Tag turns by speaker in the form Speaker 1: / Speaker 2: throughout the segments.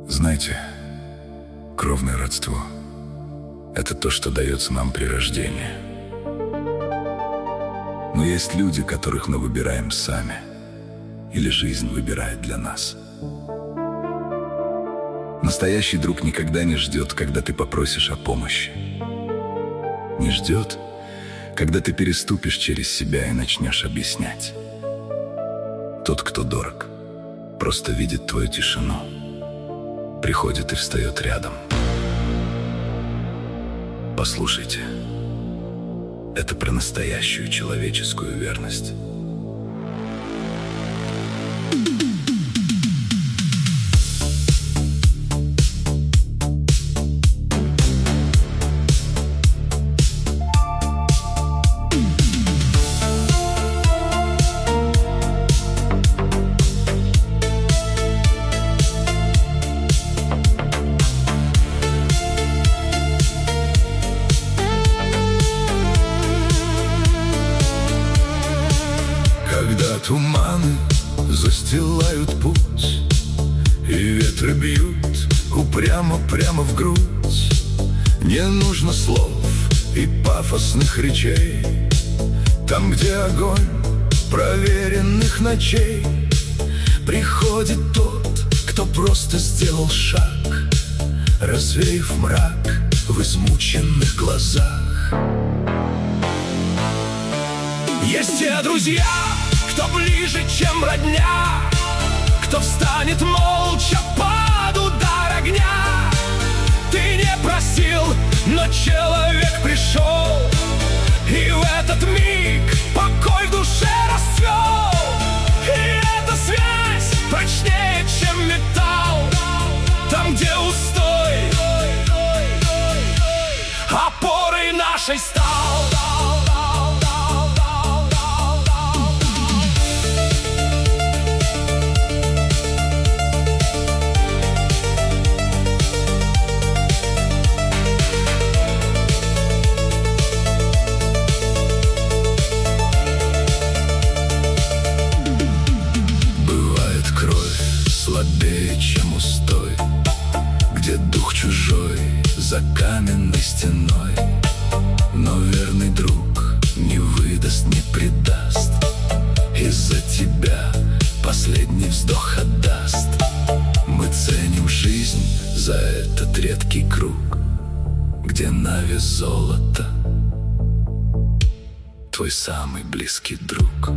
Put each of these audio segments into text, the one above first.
Speaker 1: Знаете, кровное родство — это то, что дается нам при рождении. Но есть люди, которых мы выбираем сами, или жизнь выбирает для нас. Настоящий друг никогда не ждет, когда ты попросишь о помощи. Не ждет, когда ты переступишь через себя и начнешь объяснять. Тот, кто дорог, просто видит твою тишину, приходит и встает рядом. Послушайте, это про настоящую человеческую верность. Когда туманы застилают путь, и ветры бьют упрямо прямо в грудь, не нужно слов и пафосных речей. Там, где огонь проверенных ночей, приходит тот, кто просто сделал шаг, развеяв мрак в измученных глазах. Есть те друзья, кто ближе, чем родня, кто встанет молча под удар огня. Ты не просил, но человек пришел, и в этот миг покой в душе расцвел. И эта связь прочнее, чем металл. Там, где устой опорой нашей стал. Слабее, чем устой, где дух чужой за каменной стеной. Но верный друг не выдаст, не предаст, и за тебя последний вздох отдаст. Мы ценим жизнь за этот редкий круг, где на вес золота твой самый близкий друг.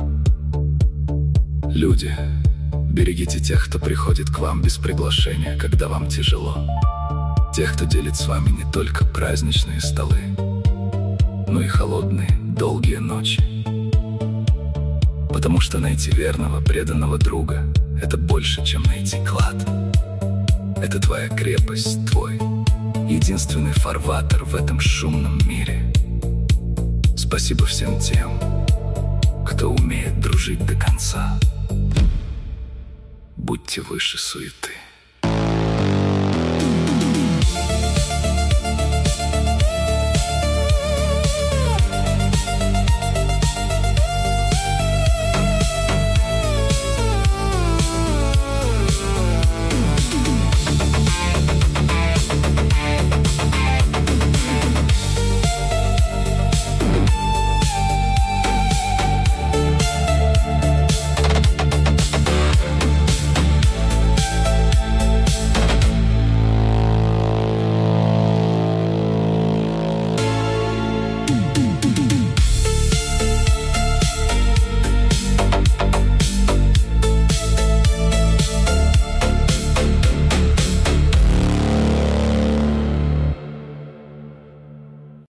Speaker 1: Люди, берегите тех, кто приходит к вам без приглашения, когда вам тяжело. Тех, кто делит с вами не только праздничные столы, но и холодные, долгие ночи. Потому что найти верного, преданного друга — это больше, чем найти клад. Это твоя крепость, твой единственный фарватер в этом шумном мире. Спасибо всем тем, кто умеет дружить до конца. Будьте выше суеты.